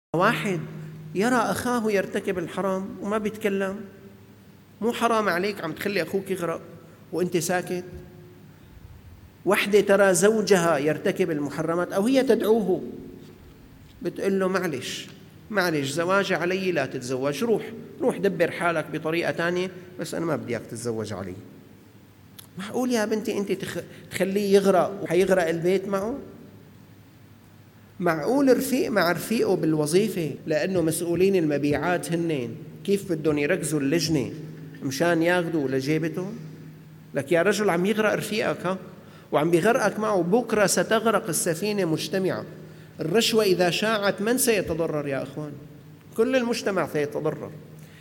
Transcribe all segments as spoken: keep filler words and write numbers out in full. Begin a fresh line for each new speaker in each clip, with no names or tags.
واحد يرى أخاه يرتكب الحرام وما بيتكلم، مو حرام عليك عم تخلي أخوك يغرق وأنت ساكت؟ وحدة ترى زوجها يرتكب المحرمات أو هي تدعوه، بتقول له معلش معلش زواج علي لا تتزوج، روح روح دبر حالك بطريقة تانية، بس أنا ما بدي إياك تتزوج علي. معقول يا بنتي أنت تخليه يغرق وحيغرق البيت معه؟ معقول رفيق مع رفيقه بالوظيفة لأنه مسؤولين المبيعات هنين كيف بدهم يركزوا اللجنة مشان ياخدوا لجيبتهم؟ لك يا رجل عم يغرق رفيقك ها وعم بيغرقك معه، بكرة ستغرق السفينة مجتمعة. الرشوة إذا شاعت من سيتضرر يا أخوان؟ كل المجتمع سيتضرر.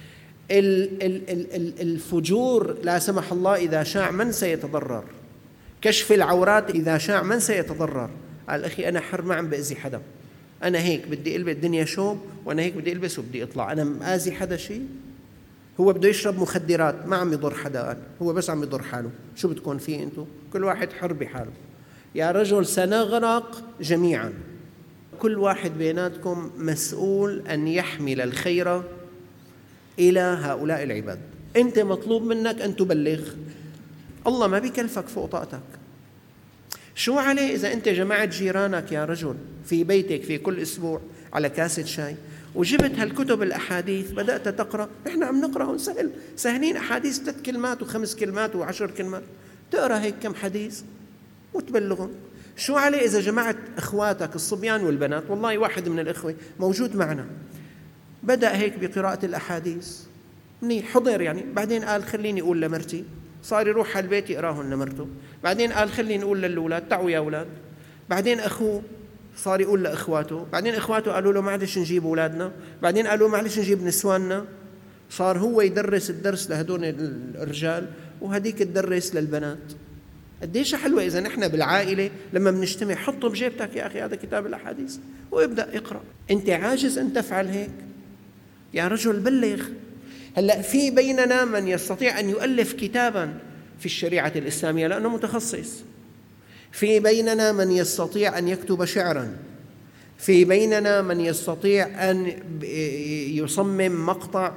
الفجور لا سمح الله إذا شاع من سيتضرر؟ كشف العورات إذا شاع من سيتضرر؟ قال أخي أنا حر ما عم بأذي حدا، أنا هيك بدي ألبس الدنيا شوب وأنا هيك بدي ألبس وبدي أطلع، أنا مآذي حدا شيء؟ هو بده يشرب مخدرات ما عم يضر حدا، قال هو بس عم يضر حاله، شو بتكون فيه أنتو؟ كل واحد حر بحاله. يا رجل سنغرق جميعا، كل واحد بيناتكم مسؤول أن يحمل الخير إلى هؤلاء العباد. أنت مطلوب منك أن تبلغ، الله ما بيكلفك فوق طاقتك. شو عليه إذا أنت جمعت جيرانك يا رجل في بيتك في كل أسبوع على كاسة شاي وجبت هالكتب الأحاديث بدأت تقرأ؟ إحنا عم نقرأ سهل سهلين، أحاديث ثلاث كلمات وخمس كلمات وعشر كلمات، تقرأ هيك كم حديث وتبلغهم. شو عليه إذا جمعت أخواتك الصبيان والبنات؟ والله واحد من الإخوة موجود معنا بدأ هيك بقراءة الأحاديث منيح حضر يعني، بعدين قال خليني أقول لمرتي، صار يروح على البيت يقراهن لمرته، بعدين قال خليني نقول للأولاد تعوا يا أولاد، بعدين أخوه صار يقول لأخواته، بعدين إخواته قالوا له معلش نجيب أولادنا، بعدين قالوا معلش نجيب نسواننا، صار هو يدرس الدرس لهدول الرجال وهديك تدرس للبنات. قديش حلوة إذا نحن بالعائلة لما بنجتمع حطه بجيبتك يا أخي هذا كتاب الأحاديث وابدأ اقرأ. أنت عاجز أن تفعل هيك يا رجل بلغ. هلأ في بيننا من يستطيع أن يؤلف كتابا في الشريعة الإسلامية لأنه متخصص، في بيننا من يستطيع أن يكتب شعرا، في بيننا من يستطيع أن يصمم مقطع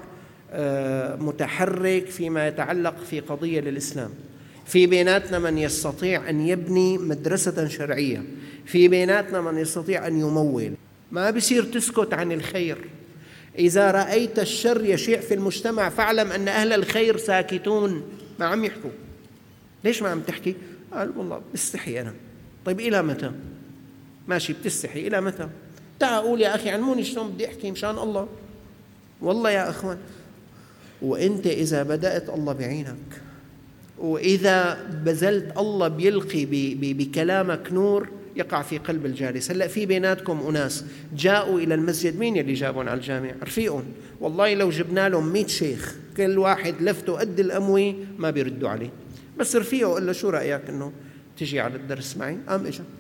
متحرك فيما يتعلق في قضية للإسلام، في بيناتنا من يستطيع أن يبني مدرسة شرعية، في بيناتنا من يستطيع أن يمول. ما بصير تسكت عن الخير. إذا رأيت الشر يشيع في المجتمع فاعلم أن أهل الخير ساكتون ما عم يحكوا. ليش ما عم تحكي؟ قال والله بستحي أنا. طيب إلى متى؟ ماشي بتستحي إلى متى؟ تعال قول يا أخي علموني شلون بدي أحكي مشان الله. والله يا أخوان، وإنت إذا بدأت الله بعينك، وإذا بذلت الله بيلقي بكلامك نور يقع في قلب الجالس. هلأ في بيناتكم أناس جاءوا إلى المسجد، مين اللي جابون على الجامع؟ رفيقهم. والله لو جبنا لهم مئة شيخ كل واحد لفته قد الأموي ما بيردوا عليه، بس رفيقه قال له شو رأيك إنه تجي على الدرس معي؟ قام إجا.